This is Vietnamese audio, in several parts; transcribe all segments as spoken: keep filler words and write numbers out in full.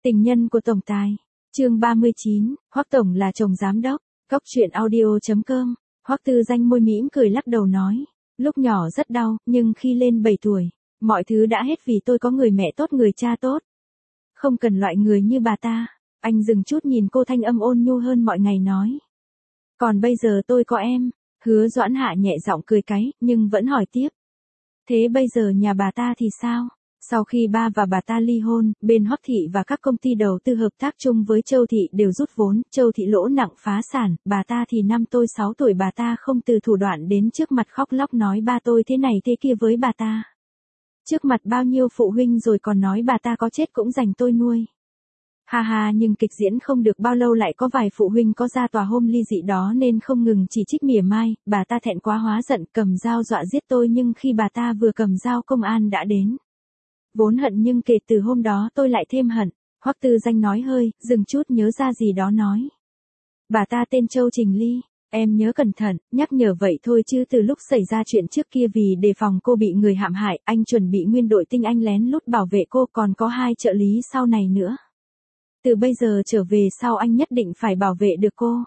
Tình nhân của tổng tài. Chương ba mươi chín, Hoắc tổng là chồng giám đốc. Cóc truyện audio chấm com. Hoắc Tư Danh môi mỉm cười lắc đầu nói, lúc nhỏ rất đau, nhưng khi lên bảy tuổi, mọi thứ đã hết vì tôi có người mẹ tốt người cha tốt. Không cần loại người như bà ta. Anh dừng chút nhìn cô, thanh âm ôn nhu hơn mọi ngày nói. Còn bây giờ tôi có em. Hứa Doãn Hạ nhẹ giọng cười cáy, nhưng vẫn hỏi tiếp. Thế bây giờ nhà bà ta thì sao? Sau khi ba và bà ta ly hôn, bên Hoắc thị và các công ty đầu tư hợp tác chung với Châu thị đều rút vốn, Châu thị lỗ nặng phá sản, bà ta thì năm tôi sáu tuổi bà ta không từ thủ đoạn đến trước mặt khóc lóc nói ba tôi thế này thế kia với bà ta. Trước mặt bao nhiêu phụ huynh rồi còn nói bà ta có chết cũng dành tôi nuôi. Ha ha, nhưng kịch diễn không được bao lâu lại có vài phụ huynh có ra tòa hôm ly dị đó nên không ngừng chỉ trích mỉa mai, bà ta thẹn quá hóa giận cầm dao dọa giết tôi, nhưng khi bà ta vừa cầm dao công an đã đến. Vốn hận nhưng kể từ hôm đó tôi lại thêm hận. Hoắc Tư Danh nói hơi, dừng chút nhớ ra gì đó nói. Bà ta tên Châu Trình Ly, em nhớ cẩn thận, nhắc nhở vậy thôi chứ từ lúc xảy ra chuyện trước kia vì đề phòng cô bị người hãm hại, anh chuẩn bị nguyên đội tinh anh lén lút bảo vệ cô, còn có hai trợ lý sau này nữa. Từ bây giờ trở về sau anh nhất định phải bảo vệ được cô.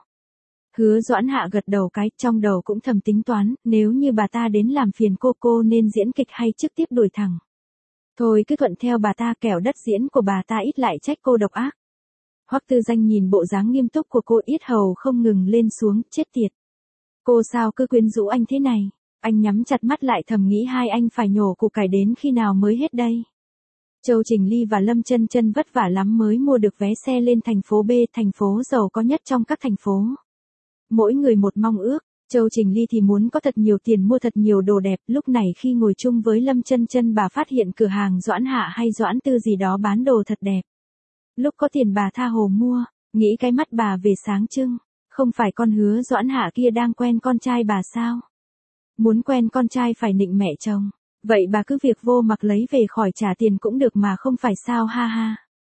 Hứa Doãn Hạ gật đầu cái, trong đầu cũng thầm tính toán, nếu như bà ta đến làm phiền cô cô nên diễn kịch hay trực tiếp đuổi thẳng. Thôi cứ thuận theo bà ta, kẻo đất diễn của bà ta ít lại trách cô độc ác. Hoắc Tư Danh nhìn bộ dáng nghiêm túc của cô, yết hầu không ngừng lên xuống, chết tiệt. Cô sao cứ quyến rũ anh thế này? Anh nhắm chặt mắt lại thầm nghĩ hai anh phải nhổ củ cải đến khi nào mới hết đây? Châu Trình Ly và Lâm Chân Chân vất vả lắm mới mua được vé xe lên thành phố B, thành phố giàu có nhất trong các thành phố. Mỗi người một mong ước. Châu Trình Ly thì muốn có thật nhiều tiền mua thật nhiều đồ đẹp, lúc này khi ngồi chung với Lâm Chân Chân bà phát hiện cửa hàng Doãn Hạ hay Doãn Tư gì đó bán đồ thật đẹp. Lúc có tiền bà tha hồ mua, nghĩ cái mắt bà về sáng trưng, không phải con Hứa Doãn Hạ kia đang quen con trai bà sao? Muốn quen con trai phải nịnh mẹ chồng, vậy bà cứ việc vô mặc lấy về khỏi trả tiền cũng được mà không phải sao, ha ha.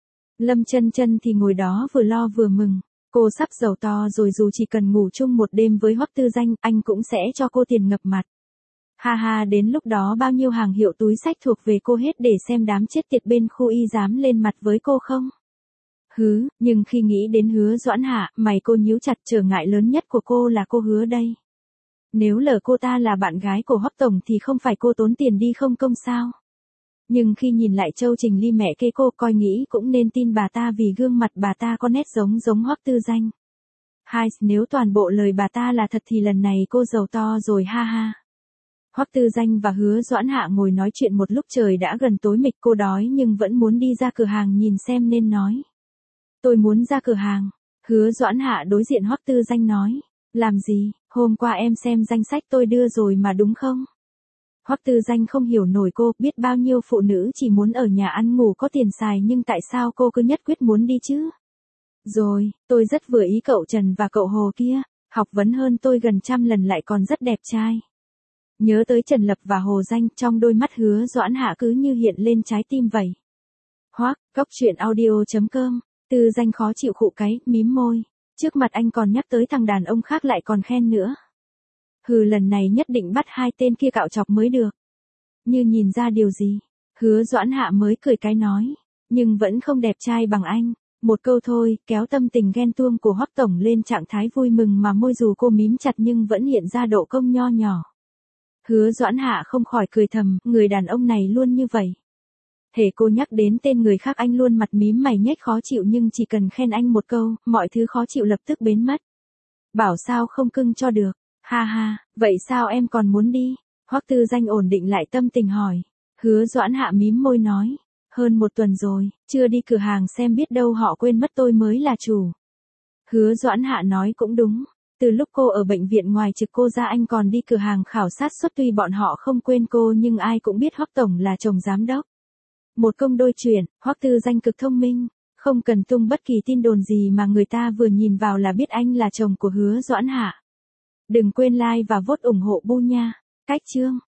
Lâm Chân Chân thì ngồi đó vừa lo vừa mừng. Cô sắp giàu to rồi, dù chỉ cần ngủ chung một đêm với Hoắc Tư Danh, anh cũng sẽ cho cô tiền ngập mặt. Ha ha, đến lúc đó bao nhiêu hàng hiệu túi xách thuộc về cô hết để xem đám chết tiệt bên khu y dám lên mặt với cô không? Hứ, nhưng khi nghĩ đến Hứa Doãn Hạ, mày cô nhíu chặt, trở ngại lớn nhất của cô là cô Hứa đây. Nếu lỡ cô ta là bạn gái của Hoắc tổng thì không phải cô tốn tiền đi không công sao? Nhưng khi nhìn lại Châu Trình Ly mẹ kế cô, coi nghĩ cũng nên tin bà ta vì gương mặt bà ta có nét giống giống Hoắc Tư Danh. Hai, nếu toàn bộ lời bà ta là thật thì lần này cô giàu to rồi, ha ha. Hoắc Tư Danh và Hứa Doãn Hạ ngồi nói chuyện một lúc, trời đã gần tối mịt, cô đói nhưng vẫn muốn đi ra cửa hàng nhìn xem nên nói. Tôi muốn ra cửa hàng. Hứa Doãn Hạ đối diện Hoắc Tư Danh nói. Làm gì, hôm qua em xem danh sách tôi đưa rồi mà đúng không? Hoắc Tư Danh không hiểu nổi cô, biết bao nhiêu phụ nữ chỉ muốn ở nhà ăn ngủ có tiền xài nhưng tại sao cô cứ nhất quyết muốn đi chứ? Rồi, tôi rất vừa ý cậu Trần và cậu Hồ kia, học vấn hơn tôi gần trăm lần lại còn rất đẹp trai. Nhớ tới Trần Lập và Hồ Danh, trong đôi mắt Hứa Doãn Hạ cứ như hiện lên trái tim vậy. Hoắc, cóc truyện audio chấm com. Tư Danh khó chịu khụ cái, mím môi. Trước mặt anh còn nhắc tới thằng đàn ông khác lại còn khen nữa. Hừ, lần này nhất định bắt hai tên kia cạo chọc mới được. Như nhìn ra điều gì, Hứa Doãn Hạ mới cười cái nói, nhưng vẫn không đẹp trai bằng anh. Một câu thôi, kéo tâm tình ghen tuông của Hoắc tổng lên trạng thái vui mừng mà môi dù cô mím chặt nhưng vẫn hiện ra độ cong nho nhỏ. Hứa Doãn Hạ không khỏi cười thầm, người đàn ông này luôn như vậy. Hễ cô nhắc đến tên người khác anh luôn mặt mím mày nhếch khó chịu, nhưng chỉ cần khen anh một câu, mọi thứ khó chịu lập tức biến mất. Bảo sao không cưng cho được. Ha ha, vậy sao em còn muốn đi? Hoắc Tư Danh ổn định lại tâm tình hỏi. Hứa Doãn Hạ mím môi nói. Hơn một tuần rồi, chưa đi cửa hàng xem biết đâu họ quên mất tôi mới là chủ. Hứa Doãn Hạ nói cũng đúng. Từ lúc cô ở bệnh viện ngoài trực cô ra anh còn đi cửa hàng khảo sát suất, tuy bọn họ không quên cô nhưng ai cũng biết Hoắc tổng là chồng giám đốc. Một công đôi chuyện, Hoắc Tư Danh cực thông minh. Không cần tung bất kỳ tin đồn gì mà người ta vừa nhìn vào là biết anh là chồng của Hứa Doãn Hạ. Đừng quên like và vote ủng hộ Bu nha. Cách chương